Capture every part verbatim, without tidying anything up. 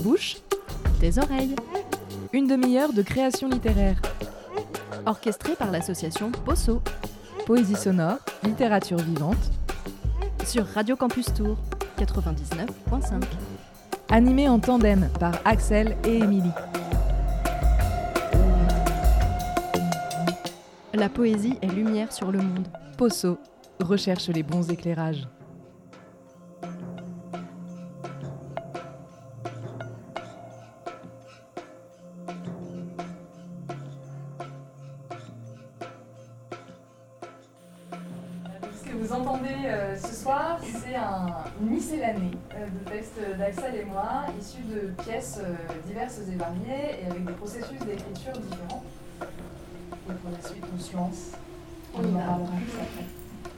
bouche, tes oreilles. Une demi-heure de création littéraire. Orchestrée par l'association Posso. Poésie sonore, littérature vivante. Sur Radio Campus Tour, quatre-vingt-dix-neuf virgule cinq. Animée en tandem par Axel et Émilie. La poésie est lumière sur le monde. Posso recherche les bons éclairages. Ce que vous entendez euh, ce soir, c'est un, une miscellanée euh, de textes d'Axel et moi, issus de pièces euh, diverses et variées et avec des processus d'écriture différents. Et pour la suite, on se lance. On y parlera plus après.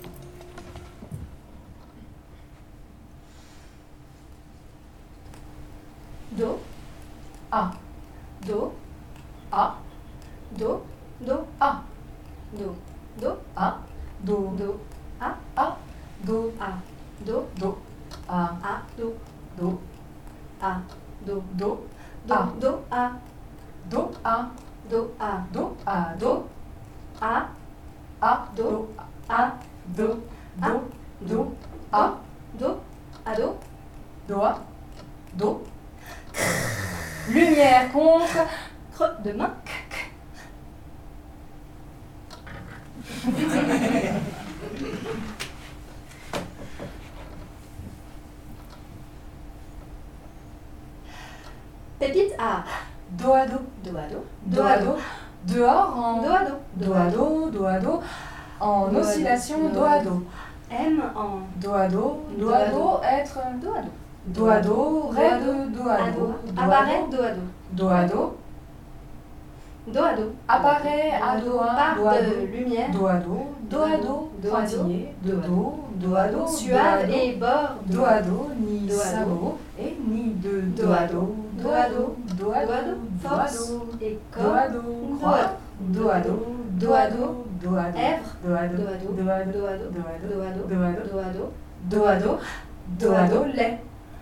Do, A, do, A, do, do, A, do, do, A, Do, do, a, A, Do, a, do, Do, A, a, do, Do, a, do, Do, do, A. do, a, Do, A, do, a, Do, A, Do, a, A, Do, Do, a, Do, A. Do, Do, A, do, a, do, Do, A, Do. Lumière contre creux de main, pépite a, Do à Do, do, a, do, Do à Do, dehors en do, a, do, Do à Do, Do à Do, en Do à Do, oscillation Do Do à à Do, m en, Do à Do, Do Do à à Do, être do, a, do, Do à Do, Ré Do à de Do à a, Do, do, Do à apparaît, Do, do, a, do, Do à Do, do, a, do, apparaît à Do à part Do à de Do, lumière, Do à Do, Do à Do, Do à Do, pointillé, Do de à Do, Do à Do, suave et bord, Do à Do, ni Do à Do. sabot, et ni de Do à Do, Do à Do, Do à do, a, Do, do, Do à force Do, et Do corps, à Do, croix, Do à Do, Do à Do, Do à Do, Èvre, Do à Do, do, a, do, Do à Do, do, a, do, Do à Do, do, a, do, Do à Do, do, a, do, Do à Do, Do à Do, lait.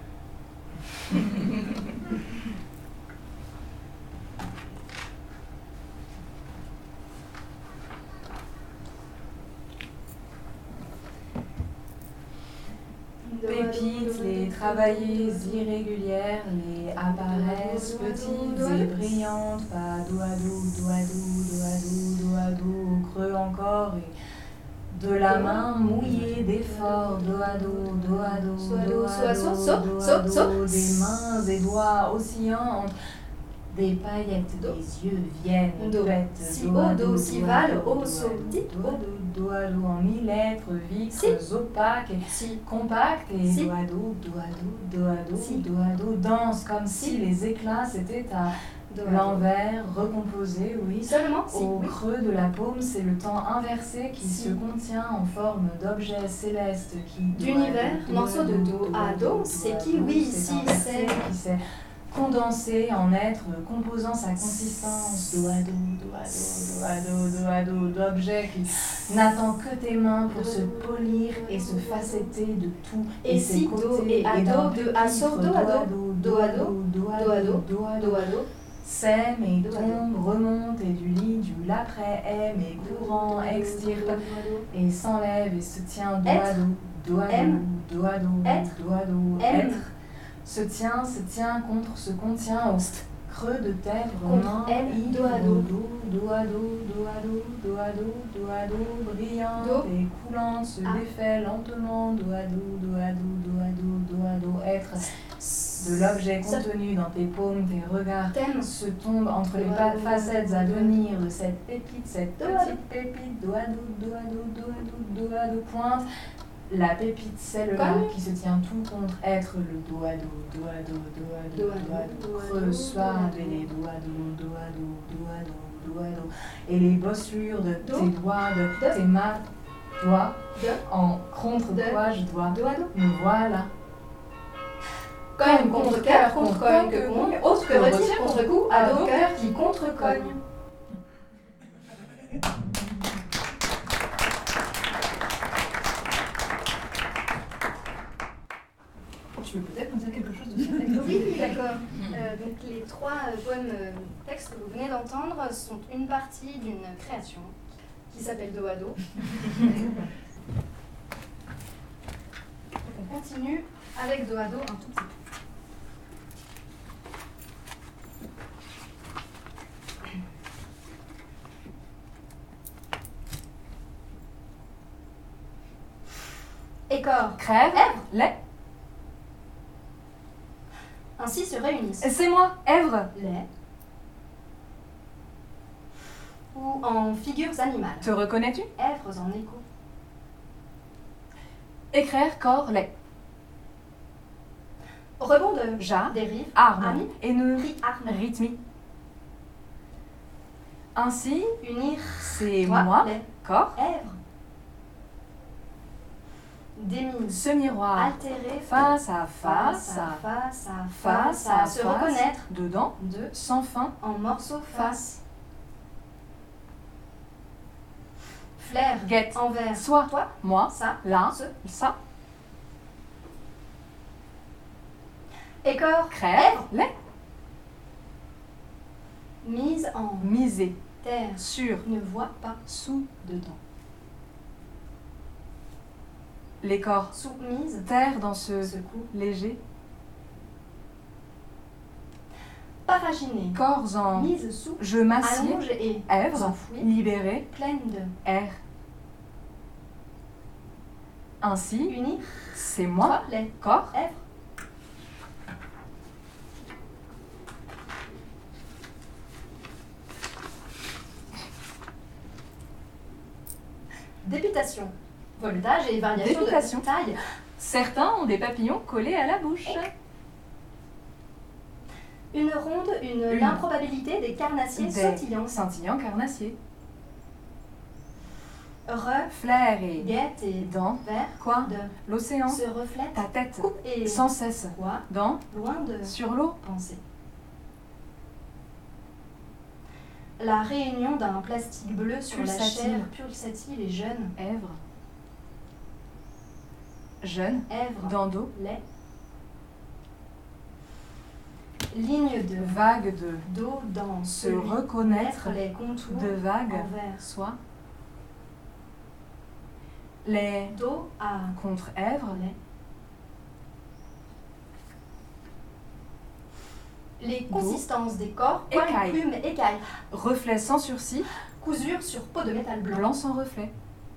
Pépites, les travaillées irrégulières, les apparaissent petites et brillantes, pas do à do, do à do, do à do, do à do, au creux encore, et de la main mouillée d'effort, do à do, do à do, So à do, do so à à so, do, so, do so, à do, so. des mains et doigts oscillants entre des paillettes, Do. des yeux viennent, Do. bêtes, Si do à haut, do, si do val, à do, haut, do à so, do, petit, do à do, do à do, en mille lettres, vitres, opaques, et si, compacte et Si. do à do, do à do, do à do, Si. do à do, danse comme si Si. les éclats c'était à do, a, do. l'envers, recomposé, oui. Seulement si, Au oui. creux de la paume, c'est le temps inversé qui Si. se contient en forme d'objet céleste qui... do à D'univers, do, morceau de do à do, do c'est à qui, do, oui, c'est si, inversé, c'est. qui s'est condensé en être, composant sa consistance, do à do, do à do, do à do, do à do, d'objet qui n'attend que tes mains pour se polir et se facetter de tout. Et ses si, do, côtés, et à d'un do, de à so, pupitre, do à do, do à do, do à do à do, do, do à do, do, a, do, sème et Do à tombe, remonte et du lit du l'après aime et courant extirpe et s'enlève et se tient do à Être. do, do à do, Aime. do à do, Être. do à do, Aime. être, se tient, se tient contre, se contient au creux de tes Contre mains, elle, i, do à do. do, do à do, do à do, do à do, do à do, brillante Do. et coulante, se Ah. défait lentement, do à do, do à do, do à do, do à do, être de l'objet Ça- contenu dans tes paumes, tes regards Thème. se tombe entre les Do à pa- do, facettes do à à do. venir de cette pépite, cette Do à petite pépite, do à do, do à do, do à do, do à do, pointe. La pépite, celle-là Cogne. qui se tient tout contre être le do à do, do à do, do à do, Do à do à do, do, do à creux do, suave do à et do. les do à do, do à do, do à do, do à do. Et les bosselures de Do. tes doigts, de De. tes mains, doigts, De. en contre De. quoi je dois, Do à do. me voilà. Cogne contre cœur, contre cogne que cogne, autre que retire contre coup, à dos, cœur qui contre cogne. Tu veux peut-être nous dire quelque chose de ce texte? Oui, D'accord. Euh, donc les trois euh, poèmes euh, textes que vous venez d'entendre sont une partie d'une création qui s'appelle Dos à dos. On continue avec Dos à dos un tout petit peu. Écor, Crève. Èvre. Lait. Ainsi se réunissent C'est moi. Èvre. les ou en figures animales. Te reconnais-tu? Èvres en écho. Écraire, corps, lait. Rebond de Ja. dérive, Arme. ami, Et ne. ri, arme. Rythmique. Ainsi, Unir, c'est toi, moi. les Corps. Èvres. Démise, Ce miroir. altérer, Face à face face à à face à face face à à se face. reconnaître. Dedans. Deux, Sans fin. en morceaux face. Flair, Guette. envers, Soi. toi, Moi. ça, Là. ce. Ça. Écor, Crève. Lait. mise en Miser. terre, Sur. ne voit pas Sous. dedans. Les corps. Soumise, Terre dans ce secoue, léger. paraginé, Corps en. mise sous, Je m'assieds. allonge et Èvre. s'enfuit, Libéré. pleine de Air. Ainsi, unir, c'est moi. toi, les Corps. Èvres. Députation, voltage et variation Députation. de taille. Certains ont des papillons collés à la bouche. Une ronde, une, Une. l'improbabilité des carnassiers Des sautillants. Scintillants carnassiers. Re, Flair et guette et dans. vert Quoi? de L'océan. se reflète, Ta tête. coupe et Sans cesse. quoi, Dans. loin de Sur l'eau. penser. La réunion d'un plastique bleu sur la Pulsatile. chair pulsatile et jeune. Èvre. Jeune. Èvre, Dans d'eau. lait. Ligne de Vague de. d'eau dans Se celui, reconnaître. mettre les contours De vague. envers. Soit. Les. D'eau à Contre Èvre. lait. Les D'eau. consistances des corps, poils, Écailles. plumes, écailles. Reflet sans sursis. Cousure sur peau de métal blanc. Blanc sans reflet.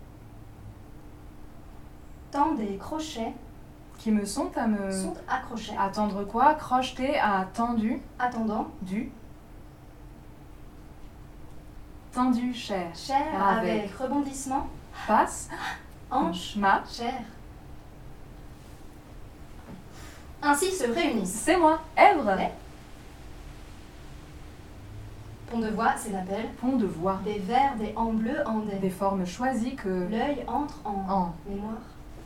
Tant des crochets Qui me sont à me. sont accrochés. Attendre quoi? Crocheter à tendu. Attendant, Du. Tendu, cher. chair Avec. avec rebondissement, Passe. hanche, Ma. chair. Ainsi se réunissent. C'est moi. Èvre. Ouais. Pont de voix, c'est l'appel. Pont de voix. Des vers, des en bleu, en des. Des formes choisies que. L'œil entre en, En. mémoire.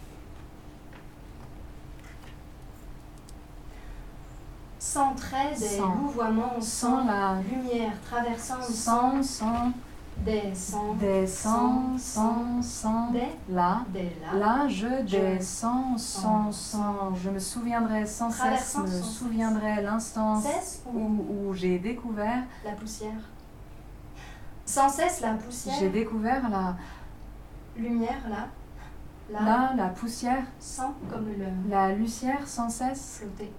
Sans trait, des Sans. louvoiements, Sans sans la. lumière traversant, Sans, sans. des sans, Des sans, sans, sans. des, Là. des là, Là, je Je. descends, sans, sans. Je me souviendrai sans cesse, Traversant me sans cesse. souviendrai l'instant cesse ou où, où j'ai découvert. la poussière. Sans cesse la poussière, J'ai découvert la. lumière là, là, Là, la poussière. sans comme le La lucière sans cesse. flotter.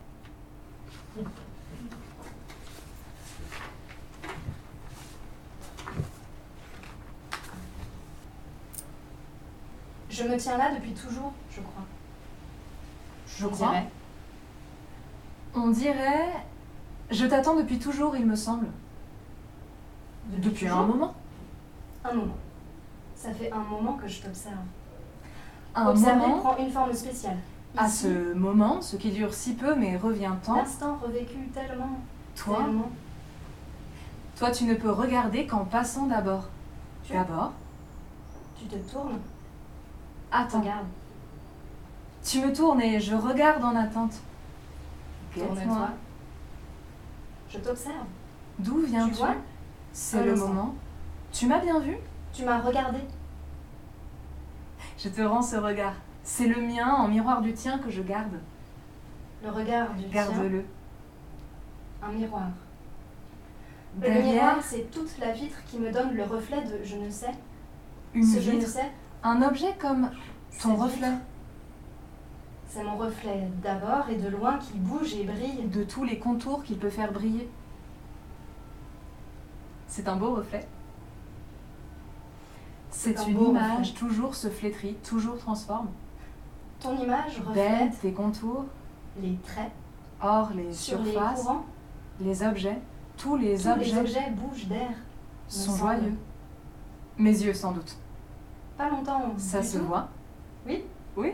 Je me tiens là depuis toujours, je crois. Je On crois. dirait. On dirait. Je t'attends depuis toujours, il me semble. Depuis toujours un moment. Un moment. Ça fait un moment que je t'observe. Un Observer moment. prend une forme spéciale. À Ici, ce moment, ce qui dure si peu mais revient tant, l'instant revécu tellement, toi, tellement. toi tu ne peux regarder qu'en passant d'abord. Tu, D'abord, tu te tournes, attends. regarde, Tu me tournes et je regarde en attente. tourne-toi. Guette-moi. Je t'observe. D'où viens-tu? Tu vois C'est Un le instant. moment. Tu m'as bien vu? Tu m'as regardé. Je te rends ce regard. C'est le mien en miroir du tien que je garde. Le regard du tien. Garde-le. Un miroir. Derrière, Le miroir, c'est toute la vitre qui me donne le reflet de je ne sais. une Ce je ne vitre, sais, un objet comme ton cette reflet. vitre, c'est mon reflet d'abord et de loin qui bouge et brille. De tous les contours qu'il peut faire briller. C'est un beau reflet. C'est un une beau image, reflet. toujours se flétrit, toujours transforme. Ton image Belle, reflète tes contours, les traits or les sur les surfaces, courants. les objets, tous les Tous objets les objets bougent d'air. sont me joyeux. semble. Mes yeux, sans doute. Pas longtemps. Ça du se tout. voit. Oui. Oui.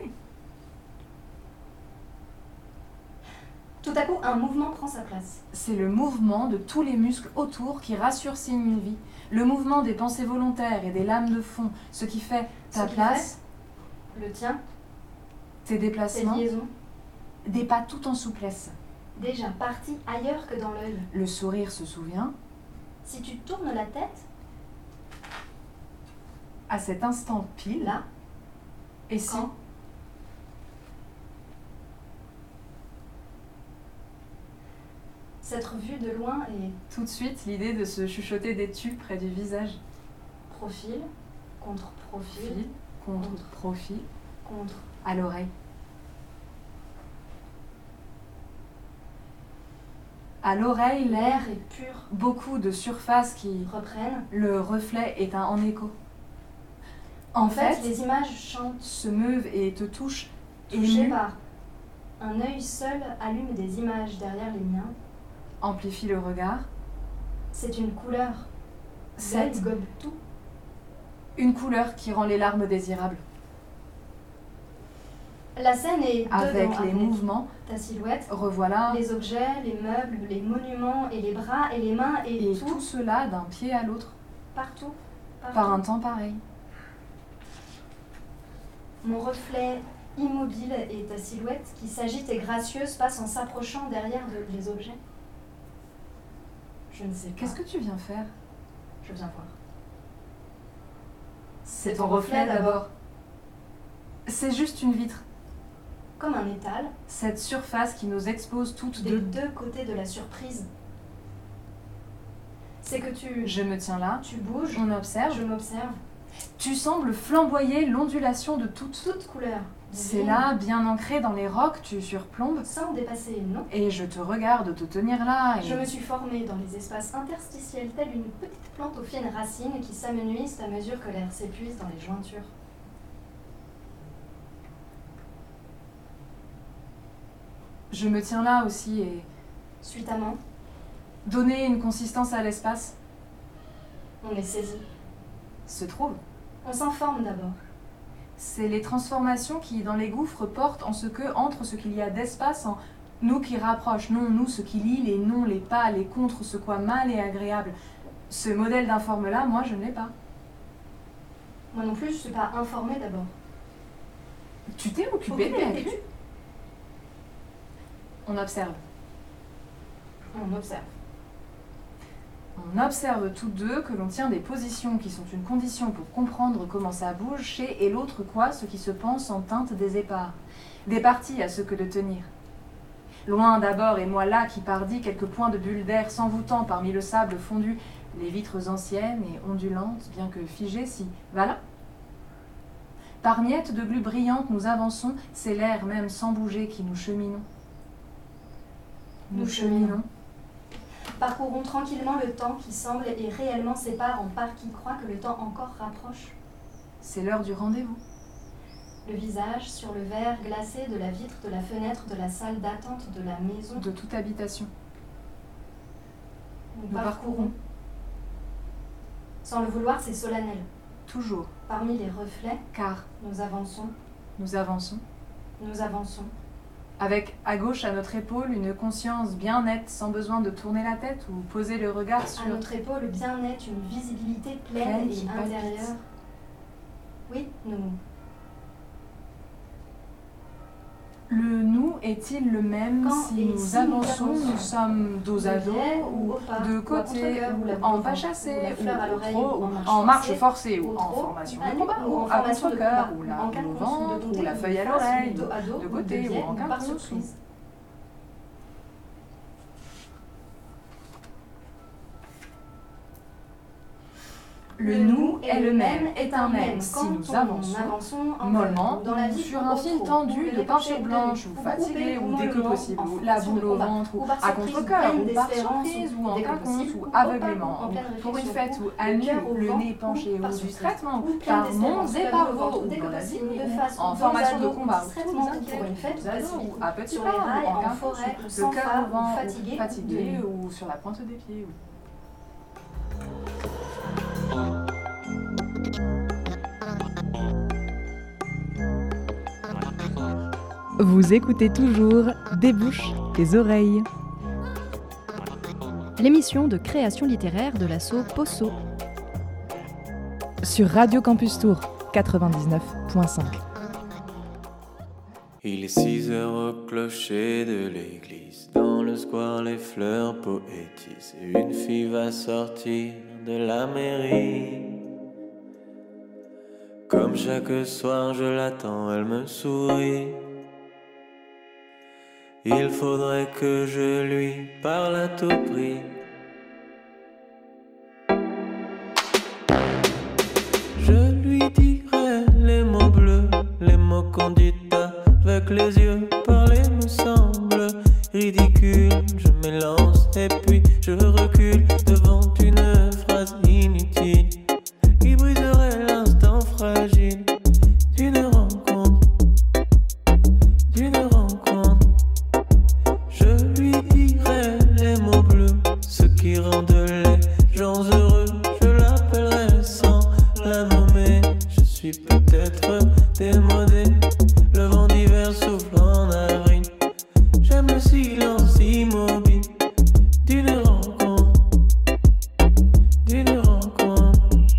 Tout à coup, un mouvement prend sa place. C'est le mouvement de tous les muscles autour qui rassurcine une vie. Le mouvement des pensées volontaires et des lames de fond, ce qui fait ta Ce qui place, Le tien, tes tes déplacements, liaisons, des pas tout en souplesse. déjà partis ailleurs que dans l'œil. Le sourire se souvient, Si tu tournes la tête, à cet instant pile, là, et si quand Cette vue de loin est tout de suite l'idée de se chuchoter des tubes près du visage. profil, contre profil, Fil, contre Contre. profil, contre. à l'oreille. À l'oreille, l'air, L'air est pur. beaucoup de surfaces qui... Reprennent. Le reflet est un en écho. En En fait, fait, les images chantent, se meuvent et te touchent, touchées émues, par un œil seul allume des images derrière les miens. amplifie le regard. C'est une couleur. C'est L'œil gobe tout. une couleur qui rend les larmes désirables. La scène est Avec devant, les avec mouvements, ta silhouette, revoilà, les objets, les meubles, les monuments et les bras et les mains et, et tout, tout cela d'un pied à l'autre, partout, partout. par un temps pareil. Mon reflet immobile et ta silhouette qui s'agite et gracieuse passe en s'approchant derrière de- les objets. Je ne sais pas. Qu'est-ce que tu viens faire? Je viens voir. C'est ton ton reflet reflet d'abord. d'abord. C'est juste une vitre. Comme un étal, Cette surface qui nous expose toutes des deux. deux côtés de la surprise. C'est que tu, Je me tiens là, tu bouges, on observe. je m'observe, Tu sembles flamboyer l'ondulation de toutes. toutes couleurs. C'est Divine, là, bien ancré dans les rocs, tu surplombes. Sans dépasser, non. Et je te regarde te tenir là. Et... Je me suis formée dans les espaces interstitiels, telle une petite plante aux fines racines qui s'amenuisent à mesure que l'air s'épuise dans les jointures. Je me tiens là aussi et Suitamment, donner une consistance à l'espace on est saisi. se trouve. On s'informe d'abord. C'est les transformations qui, dans les gouffres, portent en ce que, entre ce qu'il y a d'espace, en nous qui rapprochent, non, nous, ce qui lie, les non, les pas, les contre, ce quoi mal et agréable. Ce modèle d'informe-là, moi, je ne l'ai pas. Moi non plus, je ne suis pas informée d'abord. Tu t'es occupé Occupée, des t'es-tu vécus. On observe. On observe. On observe tous deux que l'on tient des positions qui sont une condition pour comprendre comment ça bouge chez et l'autre quoi, ce qui se pense en teinte des épars. Des parties à ce que de tenir. Loin d'abord et moi là qui pardis quelques points de bulles d'air s'envoûtant parmi le sable fondu, les vitres anciennes et ondulantes, bien que figées, si, voilà. Par miettes de glu brillantes nous avançons, c'est l'air même sans bouger qui nous cheminons. Nous cheminons. Parcourons tranquillement le temps qui semble et réellement sépare en part qui croit que le temps encore rapproche. C'est l'heure du rendez-vous. Le visage sur le verre glacé de la vitre de la fenêtre de la salle d'attente de la maison. De toute habitation. Nous Nous parcourons. Sans le vouloir, c'est solennel. Toujours, Parmi les reflets, car nous avançons, nous avançons. nous avançons. Avec à gauche à notre épaule une conscience bien nette, sans besoin de tourner la tête ou poser le regard sur... À notre épaule, bien net, une visibilité pleine, Pleine et qui intérieure. palpite. Oui, nous. Le nous est-il le même Quand si et nous si avançons, nous avançons. nous sommes dos à dos, Derrière ou au pas, de ou à côté, contre-cœur, ou la en boule pas au chassé, vent, ou la fleur à ou l'oreille, trop, ou en ou marche en marche forcée, forcée, ou ou en trop, formation à de nu, combat, ou en ou à formation de contre-cœur, combat, ou en la boule au quinconce, ventre, de ou côté, la ou feuille à de face, l'oreille, ou dos à dos, de ou côté, de ou biais, en ou par quinconce, ou- surprise. Le nous est le même, est un même. Si quand nous on avançons avançons en mollement, dans la vie, sur un fil trop, tendu ou de peinture l'écorcher blanche, de ou nuit, fatigué, ou ou dès que mollement, possible, en ou la fonction boule de au combat, ventre, ou ou par à surprise, contre-cœur, pleine ou par d'espérance, surprise, ou ou en dès que quinconce, possible, ou ou aveuglément, en pleine pour une réflexion, fête, ou à le nu, cœur au le vent, nez penché, ou par ou du surprise, traitement, ou pleine par d'espérance, monts et la par boule au ventre, vaux, ou dès dans que la possible, vie, de ou face, en dos formation à de dos, combat, distraitement, ou pour une fête, aux ados, ou à petits sur pas, les rails, ou en en quinconce, forêt, le sans cœur phare, au vent, ou ou fatigué, fatigué, de- ou sur la pointe des pieds, oui. Vous écoutez toujours Débouche tes oreilles. L'émission de création littéraire de l'asso Posso. Sur Radio Campus Tour quatre-vingt-dix-neuf virgule cinq. Il est six heures au clocher de l'église. Dans le square, les fleurs poétisent. Et une fille va sortir de la mairie. Comme chaque soir, je l'attends, elle me sourit. Il faudrait que je lui parle à tout prix. Je lui dirai les mots bleus, les mots qu'on dit avec les yeux. Parler me semble ridicule. Je m'élance et puis je recule devant une phrase inutile qui briserait l'instant fragile d'une rencontre, d'une rencontre. Je lui dirai les mots bleus, ce qui rendent les gens heureux. Je l'appellerai sans la nommer. Je suis peut-être démodé. Le vent d'hiver souffle en avril. J'aime le silence immobile d'une rencontre, d'une rencontre.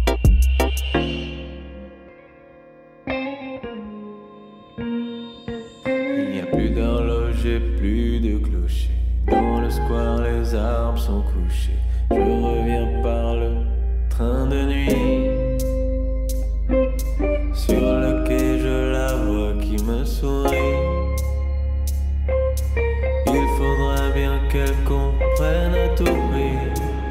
Il n'y a plus d'horloge et plus de clocher. Dans le square, les arbres sont couchés. Je reviens par le train de nuit. Sur le quai, je la vois qui me sourit. Il faudra bien qu'elle comprenne à tout prix.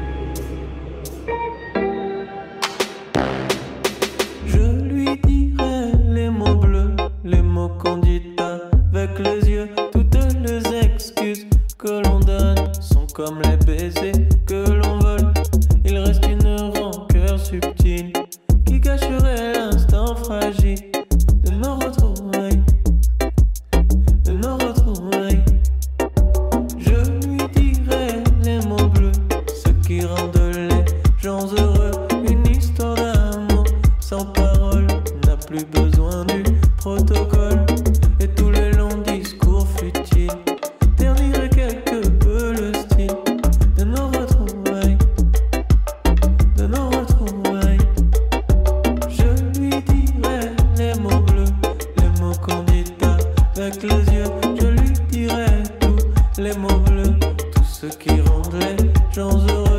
Je lui dirai les mots bleus, les mots qu'on dit avec les yeux. Toutes les excuses que l'on donne sont comme les baisers que l'on vole. Il reste une rancœur subtile qui cacherait l'instant fragile de nos retrouvailles, de nos retrouvailles. Je lui dirai les mots bleus, ce qui rendent les gens heureux. Une histoire d'amour sans parole n'a plus besoin du protocole. Et tous les longs discours futiles terniraient quelque peu le style de nos retrouvailles, de nos retrouvailles. Je lui dirai les mots bleus, les mots qu'on dit avec les yeux. Je lui dirai tous les mots bleus, tout ce qui rend les gens heureux.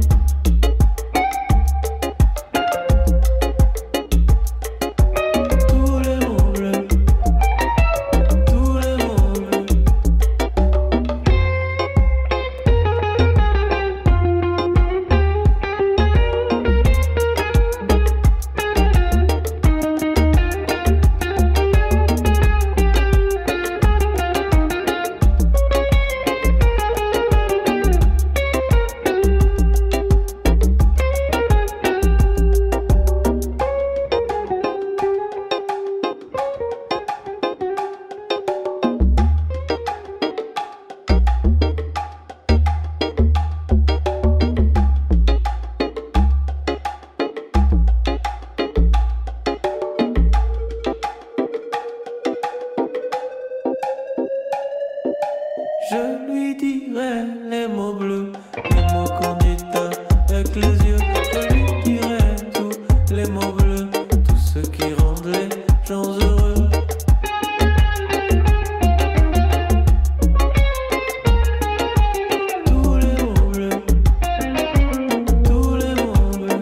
Tous les mots bleus, tous les mots bleus. Je lui dirai les mots bleus, les mots qu'on dit avec les yeux. Je lui dirai tous les mots bleus, tout ce qui rend les gens heureux. Tous les mots bleus, tous les mots bleus.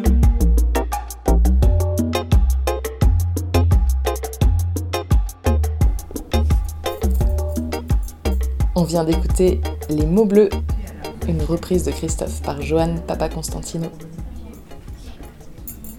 On vient d'écouter Les mots bleus, une reprise de Christophe par Johan Papaconstantino.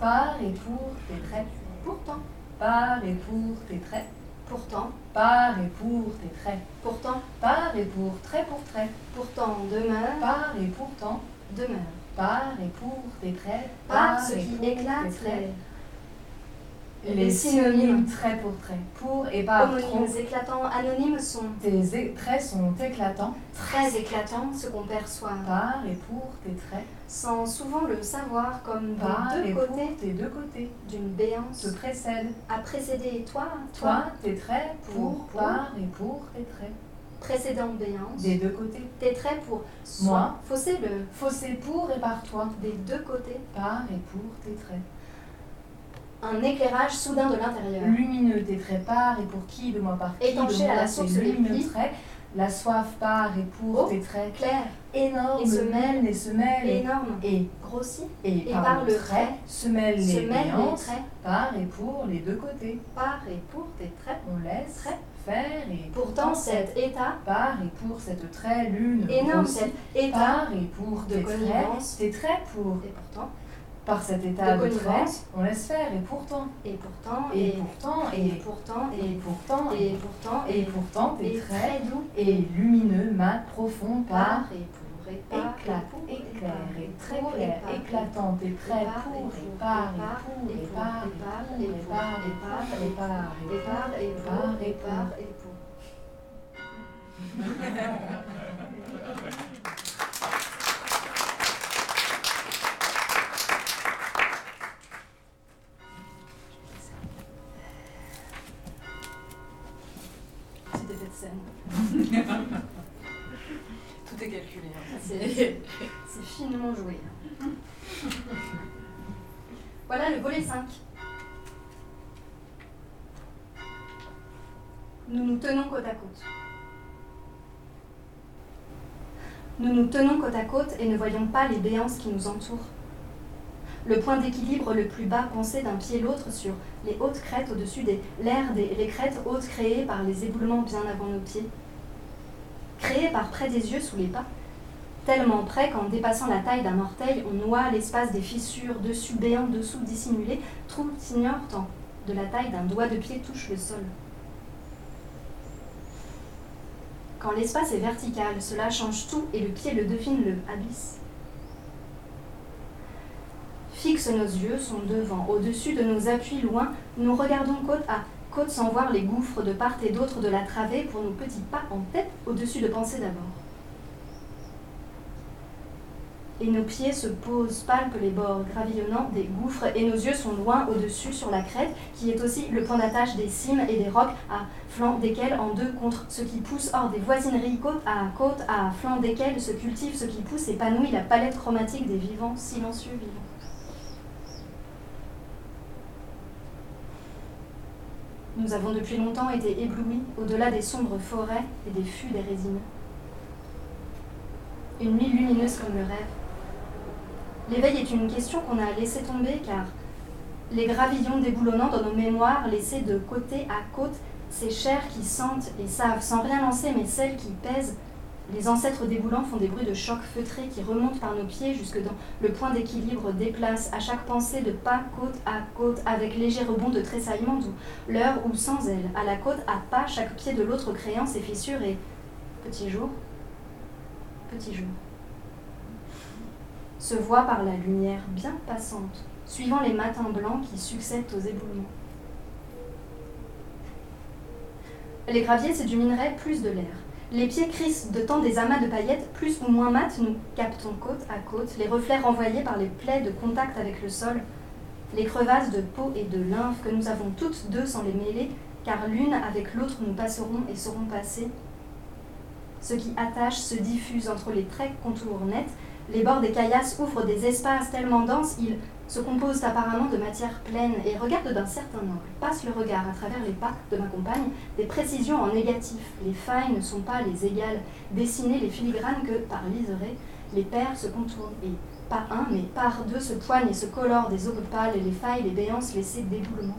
Par et pour tes traits. Pourtant, Par et pour tes traits. pourtant, Par et pour tes traits. pourtant, Par et pour trait pour trait. pourtant demeure, Par et pourtant. demeure. Par et pour tes traits. Par ce et qui pour tes éclate traits. les, Les synonymes trait pour trait. Pour et par trop. homonymes éclatants, anonymes sont Tes é- traits sont éclatants. très éclatants, ce qu'on perçoit, Par et pour tes traits. sans souvent le savoir, comme Par des et deux pour côtés tes deux côtés. d'une béance, Te précède. à précéder toi, Toi, tes traits pour, Pour, par et pour tes traits. précédant béance, Des deux côtés. tes traits pour soi, Moi. fausser le Fossé pour et par toi. des deux côtés, Par et pour tes traits. un éclairage soudain de l'intérieur. Lumineux tes traits par et pour qui de moi par qui Étanché de moi à la tes source les lumineux plis. traits. La soif par et pour Oh, tes traits. Clair, Énorme et se mêle, lune et se mêle. énorme, Et, grossi, et, et par, par le le trait trait, se mêlent se les mêlent les béances. traits, Par et pour les deux côtés. par et pour tes traits. On laisse Traits. faire et Pourtant cet état, par et pour cette trait lune énorme grossie. cet état, Par et pour de tes traits, connivence. tes traits pour, et pourtant, par cet état de de, trait, connivence. on laisse faire et pourtant, et pourtant, et, et, pourtant, et et, pourtant, et et, pourtant, et pourtant, et pourtant, tes et traits, très doux, et lumineux, mat, profond, par, par et pour, et par, éclat, et pour, éclair, par, et très pour, clair, par, éclatant, tes traits, par, pour, et et pour, par, et par, et pour, et et pour, par, et par, et et pour, et pour, par, et par, et par, et par, et pour, par, et et par, pour. et pour. Petit effet de scène. Tout est calculé. hein. C'est c'est finement joué. Voilà le volet cinq. Nous nous tenons côte à côte. Nous nous tenons côte à côte et ne voyons pas les béances qui nous entourent. Le point d'équilibre le plus bas pensé d'un pied l'autre sur les hautes crêtes au-dessus des l'air des les crêtes hautes créées par les éboulements bien avant nos pieds. Créées par près des yeux sous les pas, tellement près qu'en dépassant la taille d'un orteil, on noie l'espace des fissures, dessus béant, dessous dissimulé, tout ignore tant de la taille d'un doigt de pied touche le sol. Quand l'espace est vertical, cela change tout et le pied le devine le abysse. Fixe nos yeux, sont devant, au-dessus de nos appuis loin, nous regardons côte à côte sans voir les gouffres de part et d'autre de la travée pour nos petits pas en tête, au-dessus de pensée d'abord. Et nos pieds se posent, palpent les bords gravillonnants des gouffres et nos yeux sont loin au-dessus sur la crête qui est aussi le point d'attache des cimes et des rocs à flanc desquels en deux contre ce qui pousse hors des voisineries côte à côte à flanc desquels se cultive ce qui pousse épanouit la palette chromatique des vivants silencieux vivants. Nous avons depuis longtemps été éblouis au-delà des sombres forêts et des fûts des résineux. Une nuit lumineuse comme le rêve. L'éveil est une question qu'on a laissé tomber car les gravillons déboulonnants dans nos mémoires laissés de côté à côte, ces chairs qui sentent et savent sans rien lancer mais celles qui pèsent, les ancêtres déboulants font des bruits de choc feutrés qui remontent par nos pieds jusque dans le point d'équilibre, déplacent à chaque pensée de pas côte à côte avec léger rebond de tressaillement d'où l'heure ou sans elle, à la côte à pas chaque pied de l'autre créant ses fissures et petit jour, petit jour. Se voit par la lumière bien passante, suivant les matins blancs qui succèdent aux éboulements. Les graviers, c'est du minerai plus de l'air. Les pieds crissent de temps des amas de paillettes, plus ou moins mat, nous captons côte à côte les reflets renvoyés par les plaies de contact avec le sol, les crevasses de peau et de lymphe que nous avons toutes deux sans les mêler, car l'une avec l'autre nous passerons et saurons passer. Ce qui attache se diffuse entre les traits contours nets, les bords des caillasses ouvrent des espaces tellement denses, ils se composent apparemment de matière pleine et regardent d'un certain angle, passent le regard à travers les pas de ma compagne, des précisions en négatif. Les failles ne sont pas les égales, dessinées les filigranes que, par liseré, les paires se contournent et, pas un, mais par deux, se poignent et se colorent des aubes pâles et les failles, les béances laissées d'éboulement.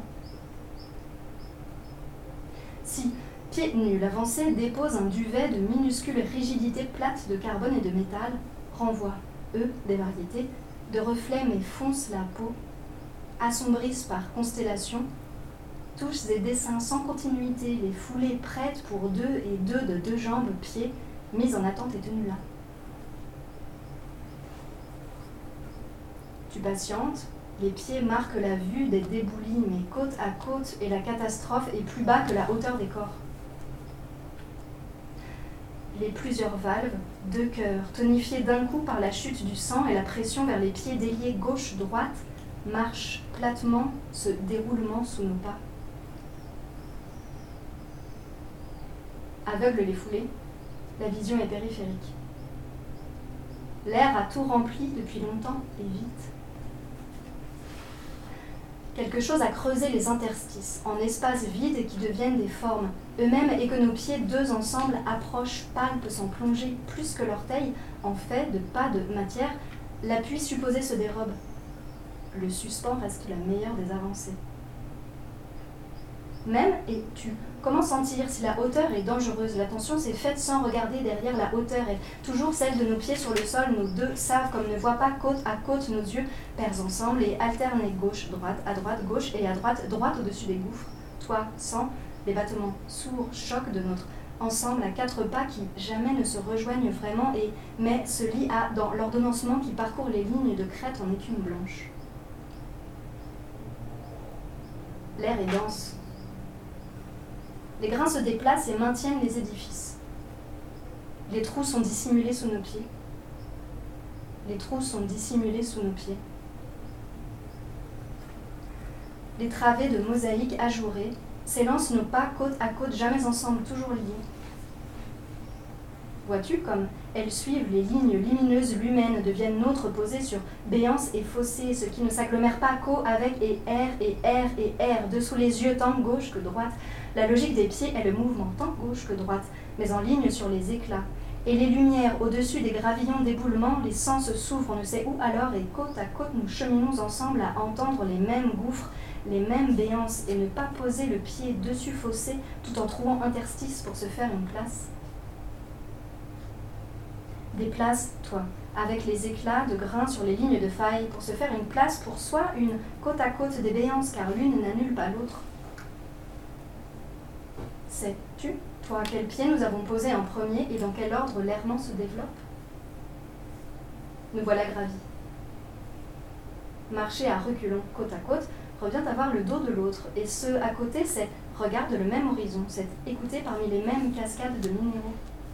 Si, pieds nus, l'avancée dépose un duvet de minuscules rigidités plates de carbone et de métal, renvoie, eux, des variétés, de reflets mais fonce la peau. assombrissent par constellation, touches et dessins sans continuité, les foulées prêtes pour deux et deux de deux jambes, pieds, mises en attente et tenues là. Tu patientes, les pieds marquent la vue des déboulis, mais côte à côte, et la catastrophe est plus bas que la hauteur des corps. Les plusieurs valves, deux cœurs, tonifiés d'un coup par la chute du sang et la pression vers les pieds déliés gauche-droite, marchent platement ce déroulement sous nos pas. Aveugle les foulées, la vision est périphérique. L'air a tout rempli depuis longtemps et vite. Quelque chose a creusé les interstices, en espaces vides qui deviennent des formes, eux-mêmes, et que nos pieds, deux ensemble, approchent, palpent sans plonger plus que l'orteil, en fait de pas de matière, l'appui supposé se dérobe. Le suspens reste la meilleure des avancées. Même, et tu, comment sentir si la hauteur est dangereuse? L'attention s'est faite sans regarder derrière la hauteur, et toujours celle de nos pieds sur le sol, nos deux savent comme ne voient pas côte à côte nos yeux, pairs ensemble et alternés gauche-droite, à droite gauche et à droite droite au-dessus des gouffres. Toi, sang, les battements sourds, chocs de notre ensemble à quatre pas qui jamais ne se rejoignent vraiment et mais se lient à dans l'ordonnancement qui parcourt les lignes de crête en écume blanche. L'air est dense. Les grains se déplacent et maintiennent les édifices. Les trous sont dissimulés sous nos pieds. Les trous sont dissimulés sous nos pieds. Les travées de mosaïques ajourées s'élancent nos pas côte à côte, jamais ensemble, toujours liés. Vois-tu comme elles suivent les lignes lumineuses l'humaine, deviennent nôtres posées sur béance et fossé, ce qui ne s'agglomère pas qu'au avec et air et air et air, dessous les yeux tant gauche que droite. La logique des pieds est le mouvement tant gauche que droite, mais en ligne sur les éclats. Et les lumières au-dessus des gravillons d'éboulement, les sens s'ouvrent, on ne sait où alors, et côte à côte nous cheminons ensemble à entendre les mêmes gouffres, les mêmes béances, et ne pas poser le pied dessus fossé, tout en trouant interstice pour se faire une place. Déplace-toi, avec les éclats de grains sur les lignes de faille, pour se faire une place pour soi, une côte à côte des béances, car l'une n'annule pas l'autre. Sais-tu, toi, quel pied nous avons posé en premier et dans quel ordre l'errement se développe? Nous voilà gravis. Marcher à reculons, côte à côte, revient à voir le dos de l'autre, et ce à côté, c'est regarde le même horizon, c'est écouter parmi les mêmes cascades de minéraux.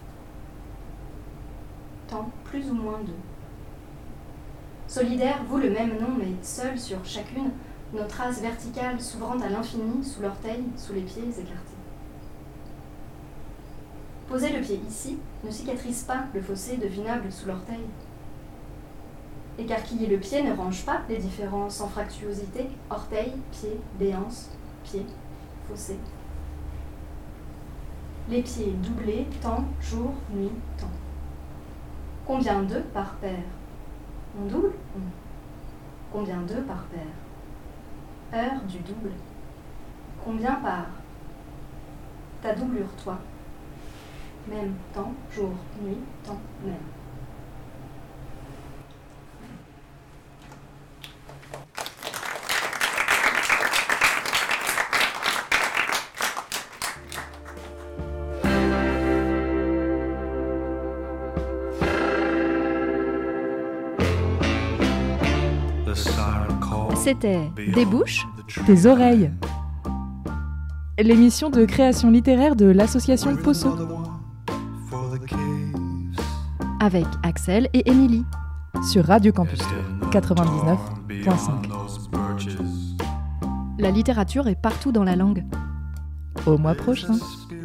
Tant, plus ou moins deux. Solidaires, vous le même nom, mais seuls sur chacune, nos traces verticales s'ouvrant à l'infini, sous l'orteil, sous les pieds écartés. Poser le pied ici ne cicatrise pas le fossé devinable sous l'orteil. Écarquiller le pied ne range pas les différences en fractuosité, orteil, pied, béance, pied, fossé. Les pieds doublés, temps, jour, nuit, temps. Combien d'eux par paire? On double? On. Combien d'eux par paire? Heure du double. Combien par? Ta doublure, toi. Même temps, jour, nuit, temps, même. C'était Des bouches, des oreilles. L'émission de création littéraire de l'association Posso. Avec Axel et Émilie. Sur Radio Campus quatre-vingt-dix-neuf virgule cinq. La littérature est partout dans la langue. Au mois prochain.